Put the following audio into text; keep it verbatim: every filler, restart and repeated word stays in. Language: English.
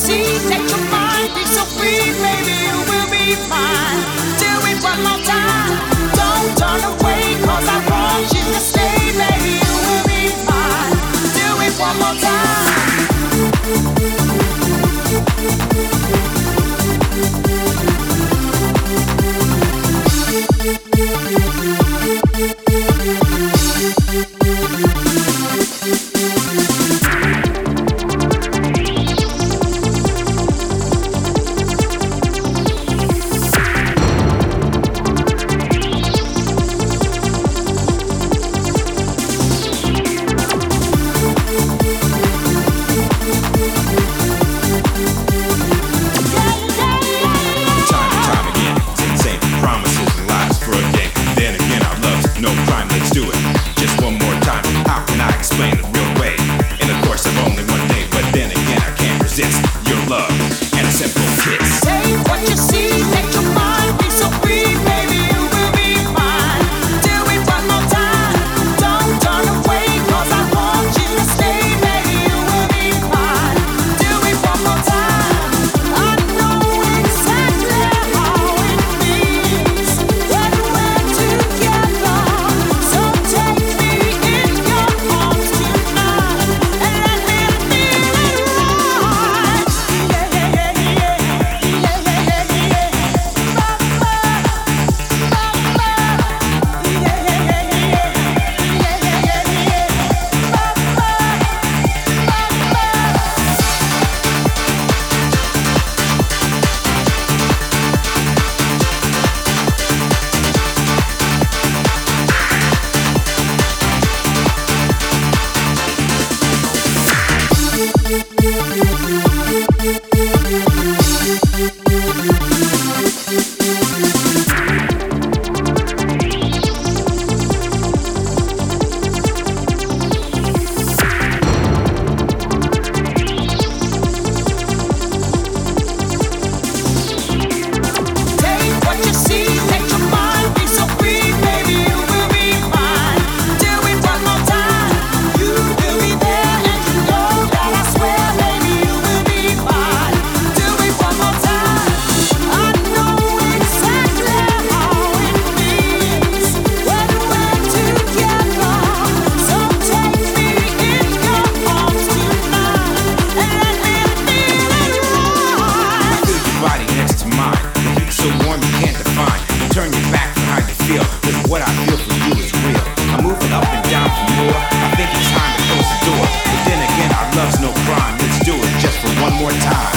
see, let your mind be so free, baby, you will be mine. Do it one more time. Don't turn away, cause I want you to stay, baby, you will be mine. Do it one more time. What I feel for you is real. I'm moving up and down for more. I think it's time to close the door. But then again, our love's no crime. Let's do it just for one more time.